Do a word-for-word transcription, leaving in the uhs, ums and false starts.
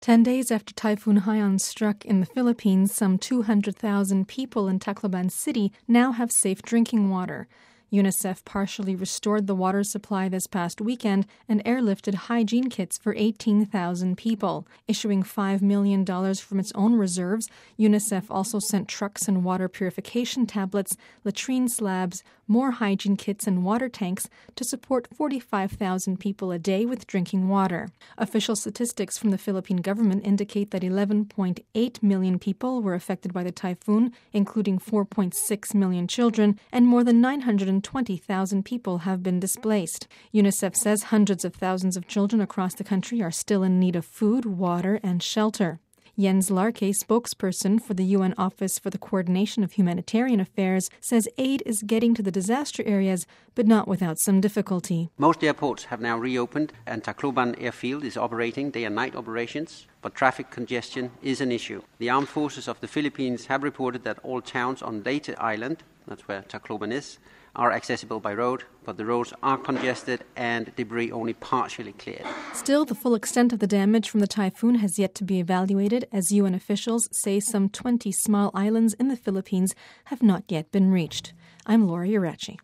Ten days after Typhoon Haiyan struck in the Philippines, some two hundred thousand people in Tacloban City now have safe drinking water. UNICEF partially restored the water supply this past weekend and airlifted hygiene kits for eighteen thousand people. Issuing five million dollars from its own reserves, UNICEF also sent trucks and water purification tablets, latrine slabs, more hygiene kits and water tanks to support forty-five thousand people a day with drinking water. Official statistics from the Philippine government indicate that eleven point eight million people were affected by the typhoon, including four point six million children, and more than nine hundred twenty thousand people have been displaced. UNICEF says hundreds of thousands of children across the country are still in need of food, water, and shelter. Jens Larke, spokesperson for the U N Office for the Coordination of Humanitarian Affairs, says aid is getting to the disaster areas, but not without some difficulty. Most airports have now reopened and Tacloban Airfield is operating day and night operations, but traffic congestion is an issue. The armed forces of the Philippines have reported that all towns on Leyte Island, that's where Tacloban is, are accessible by road, but the roads are congested and debris only partially cleared. Still, the full extent of the damage from the typhoon has yet to be evaluated, as U N officials say some twenty small islands in the Philippines have not yet been reached. I'm Laura Irachi.